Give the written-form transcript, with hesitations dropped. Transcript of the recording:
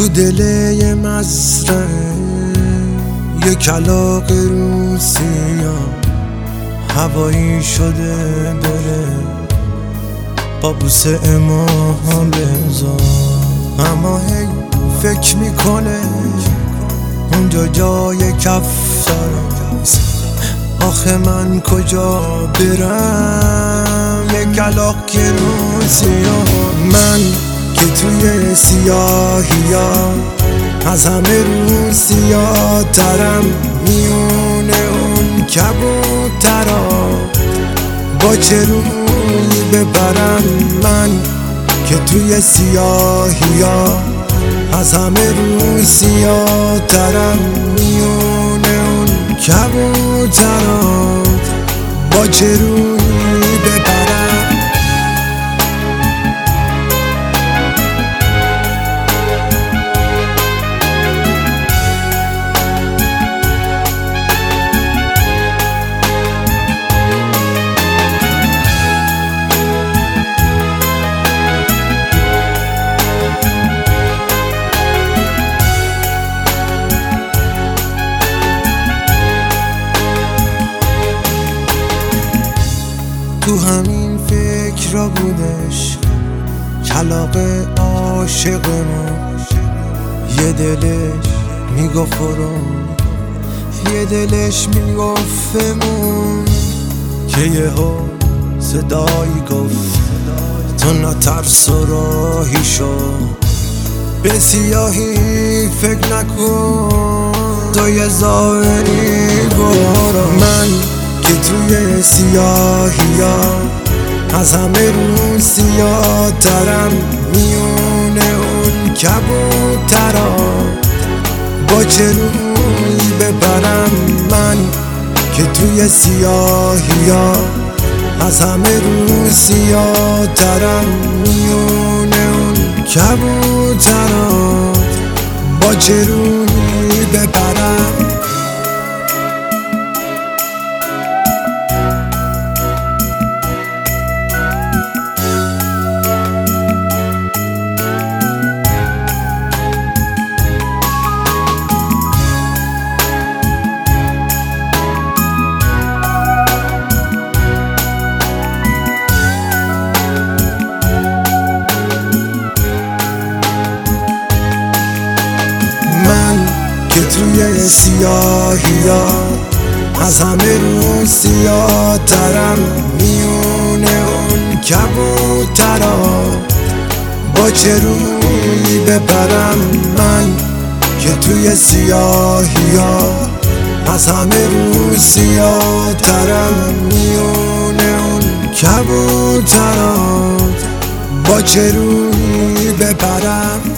تو دل یه مزرعه یه کلاغ روسیا هوایی شده بره با بوسه ماها بذار، اما هی فکر میکنه اونجا جای کفترست. آخه من کجا برم یه کلاغ که روسیا، من که توی سیاهیا از همه روسیا ترم، میونه اون کبوترا با چه روی ببرم. من که توی سیاهیا از همه روسیا ترم، میونه اون کبوترا با چه روی ببرم. تو همین فکر را بودش کلاغ عاشقمون، یه دلش میگفتم یه دلش میگفتمون که یهو صدایی گفت تو نترس و راهی شو، به سیاهی فکر نکن تو یه ظاهری برو. من که توی سیاهیا از همه روسیا ترم، میونه اون کبوترا با چه روی ببرم. من که توی سیاهیا از همه روسیا ترم، میونه اون کبوترا با چه روی ببرم. که توی سیاهیا از همه روسیا ترم، میونه اون کبوترا با چه روی ببرم. من که توی سیاهیا از همه روسیا ترم، میونه اون کبوترا با چه روی ببرم.